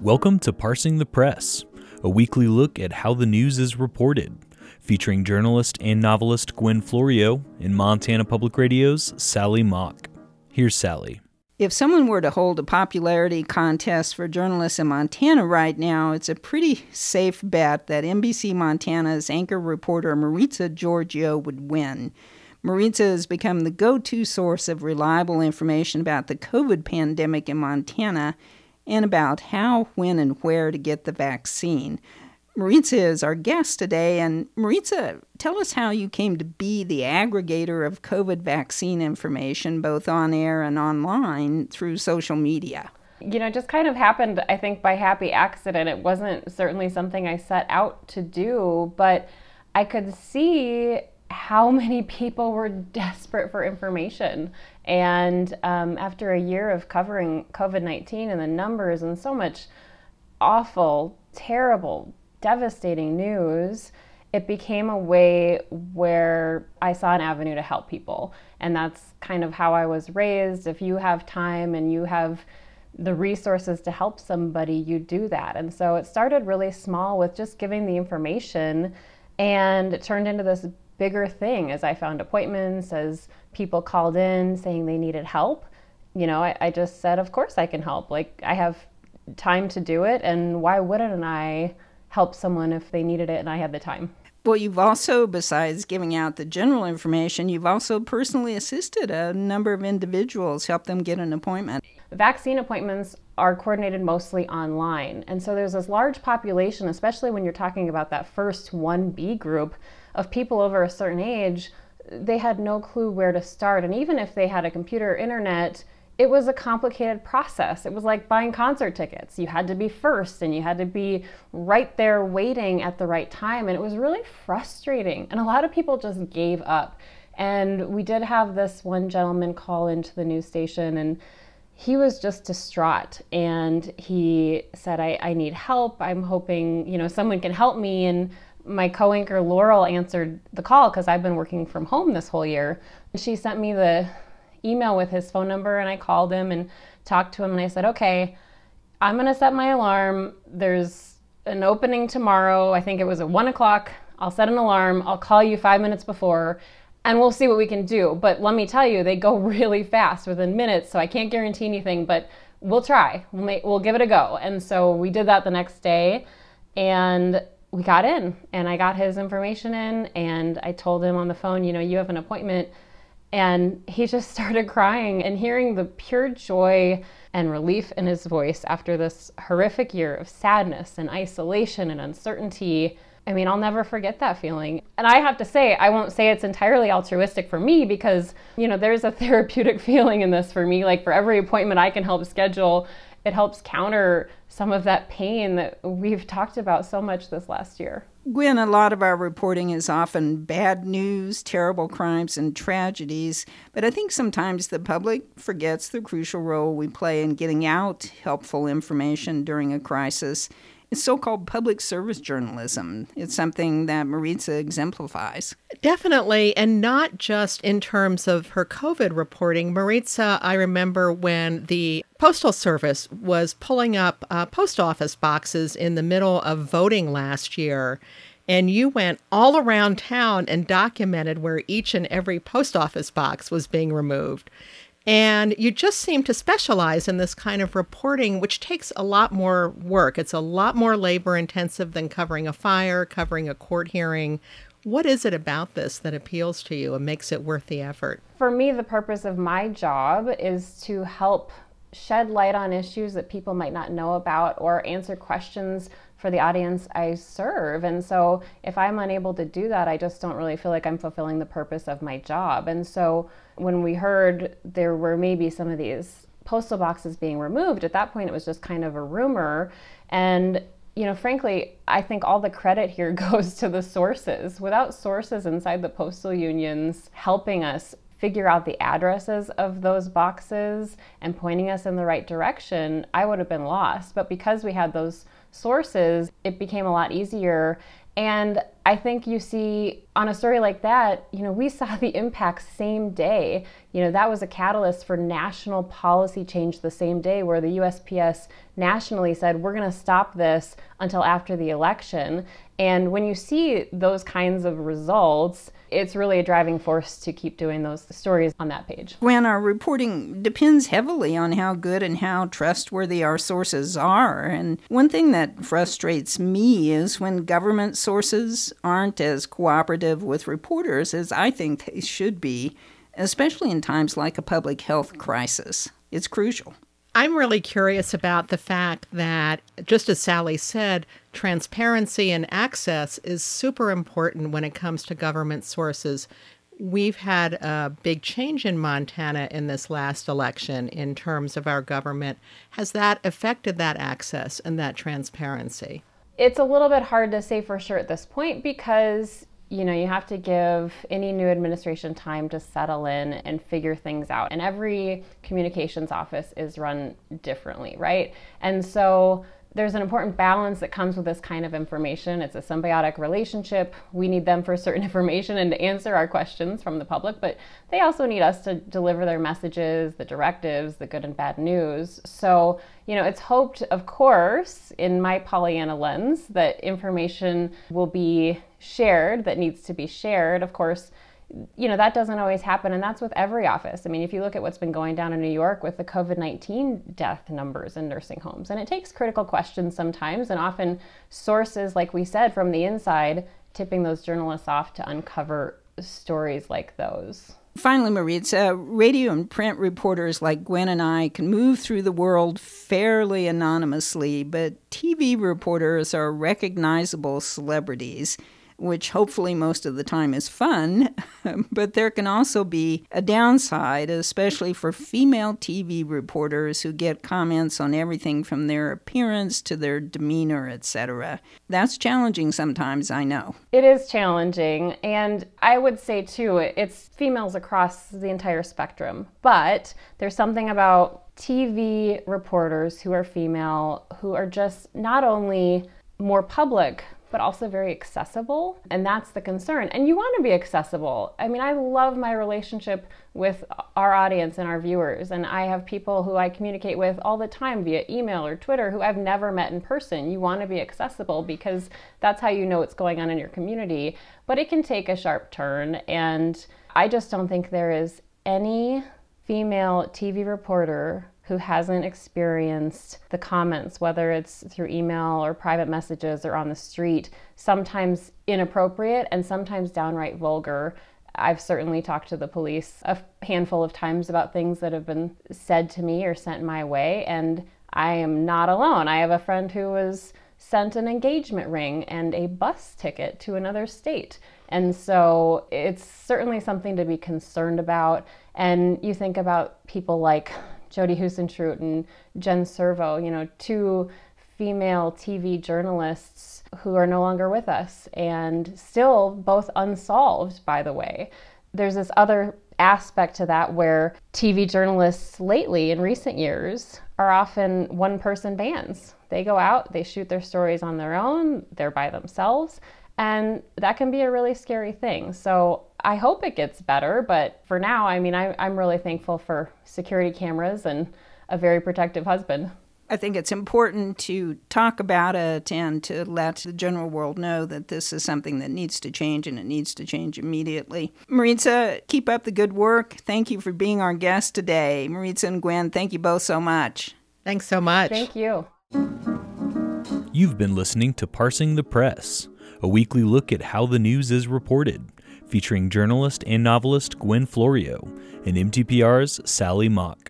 Welcome to Parsing the Press, a weekly look at how the news is reported, featuring journalist and novelist Gwen Florio and Montana Public Radio's Sally Mock. Here's Sally. If someone were to hold a popularity contest for journalists in Montana right now, it's a pretty safe bet that NBC Montana's anchor reporter Maritza Giorgio would win. Maritza has become the go-to source of reliable information about the COVID pandemic in Montana and about how, when, and where to get the vaccine. Maritza is our guest today, and Maritza, tell us how you came to be the aggregator of COVID vaccine information, both on air and online, through social media. It just kind of happened, I think, by happy accident. It wasn't certainly something I set out to do, but I could see how many people were desperate for information. And after a year of covering COVID-19 and the numbers and so much awful, terrible, devastating news, it became a way where I saw an avenue to help people. And that's kind of how I was raised. If you have time and you have the resources to help somebody, you do that. And so it started really small with just giving the information, and it turned into this bigger thing as I found appointments, as people called in saying they needed help. I just said, of course I can help. I have time to do it, and why wouldn't I help someone if they needed it and I had the time? Well, you've also, besides giving out the general information, you've also personally assisted a number of individuals, helped them get an appointment. Vaccine appointments are coordinated mostly online. And so there's this large population, especially when you're talking about that first 1B group of people over a certain age, they had no clue where to start. And even if they had a computer or internet, it was a complicated process. It was like buying concert tickets. You had to be first, and you had to be right there waiting at the right time. And it was really frustrating. And a lot of people just gave up. And we did have this one gentleman call into the news station, and he was just distraught. And he said, I need help. I'm hoping, someone can help me. And my co-anchor Laurel answered the call because I've been working from home this whole year. She sent me the email with his phone number, and I called him and talked to him, and I said, okay, I'm going to set my alarm. There's an opening tomorrow. I think it was at 1:00. I'll set an alarm. I'll call you 5 minutes before, and we'll see what we can do. But let me tell you, they go really fast within minutes, so I can't guarantee anything, but we'll try. We'll give it a go. And so we did that the next day, and we got in, and I got his information in, and I told him on the phone, you have an appointment. And he just started crying, and hearing the pure joy and relief in his voice after this horrific year of sadness and isolation and uncertainty. I'll never forget that feeling. And I have to say, I won't say it's entirely altruistic for me because, there's a therapeutic feeling in this for me. For every appointment I can help schedule, it helps counter some of that pain that we've talked about so much this last year. Gwen, a lot of our reporting is often bad news, terrible crimes, and tragedies, but I think sometimes the public forgets the crucial role we play in getting out helpful information during a crisis. It's so-called public service journalism. It's something that Maritza exemplifies. Definitely, and not just in terms of her COVID reporting. Maritza, I remember when the Postal Service was pulling up post office boxes in the middle of voting last year, and you went all around town and documented where each and every post office box was being removed. And you just seem to specialize in this kind of reporting, which takes a lot more work. It's a lot more labor intensive than covering a fire, covering a court hearing. What is it about this that appeals to you and makes it worth the effort? For me, the purpose of my job is to help shed light on issues that people might not know about or answer questions for the audience I serve. And so if I'm unable to do that, I just don't really feel like I'm fulfilling the purpose of my job. And so when we heard there were maybe some of these postal boxes being removed, at that point it was just kind of a rumor. And frankly, I think all the credit here goes to the sources. Without sources inside the postal unions helping us figure out the addresses of those boxes and pointing us in the right direction, I would have been lost. But because we had those sources, it became a lot easier. And I think you see on a story like that, we saw the impact same day. That was a catalyst for national policy change the same day, where the USPS nationally said, we're going to stop this until after the election. And when you see those kinds of results, it's really a driving force to keep doing those stories on that page. Gwen, our reporting depends heavily on how good and how trustworthy our sources are. And one thing that frustrates me is when government sources aren't as cooperative with reporters as I think they should be, especially in times like a public health crisis. It's crucial. I'm really curious about the fact that, just as Sally said, transparency and access is super important when it comes to government sources. We've had a big change in Montana in this last election in terms of our government. Has that affected that access and that transparency? It's a little bit hard to say for sure at this point because you have to give any new administration time to settle in and figure things out. And every communications office is run differently, right? And so there's an important balance that comes with this kind of information. It's a symbiotic relationship. We need them for certain information and to answer our questions from the public, but they also need us to deliver their messages, the directives, the good and bad news. So, it's hoped, of course, in my Pollyanna lens, that information will be shared that needs to be shared. Of course, that doesn't always happen, and that's with every office. I mean, if you look at what's been going down in New York with the COVID-19 death numbers in nursing homes, and it takes critical questions sometimes, and often sources, like we said, from the inside, tipping those journalists off to uncover stories like those. Finally, Maritza, radio and print reporters like Gwen and I can move through the world fairly anonymously, but TV reporters are recognizable celebrities, which hopefully most of the time is fun, but there can also be a downside, especially for female TV reporters who get comments on everything from their appearance to their demeanor, etc. That's challenging sometimes, I know. It is challenging, and I would say, too, it's females across the entire spectrum, but there's something about TV reporters who are female who are just not only more public, but also very accessible. And that's the concern. And you want to be accessible. I mean, I love my relationship with our audience and our viewers. And I have people who I communicate with all the time via email or Twitter who I've never met in person. You want to be accessible because that's how you know what's going on in your community. But it can take a sharp turn. And I just don't think there is any female TV reporter who hasn't experienced the comments, whether it's through email or private messages or on the street, sometimes inappropriate and sometimes downright vulgar. I've certainly talked to the police a handful of times about things that have been said to me or sent my way, and I am not alone. I have a friend who was sent an engagement ring and a bus ticket to another state. And so it's certainly something to be concerned about. And you think about people like Jody Huisentruit and Jen Servo, two female TV journalists who are no longer with us and still both unsolved, by the way. There's this other aspect to that where TV journalists lately, in recent years, are often one-person bands. They go out, they shoot their stories on their own, they're by themselves, and that can be a really scary thing. So I hope it gets better, but for now, I'm really thankful for security cameras and a very protective husband. I think it's important to talk about it and to let the general world know that this is something that needs to change, and it needs to change immediately. Maritza, keep up the good work. Thank you for being our guest today. Maritza and Gwen, thank you both so much. Thanks so much. Thank you. You've been listening to Parsing the Press, a weekly look at how the news is reported, featuring journalist and novelist Gwen Florio and MTPR's Sally Mock.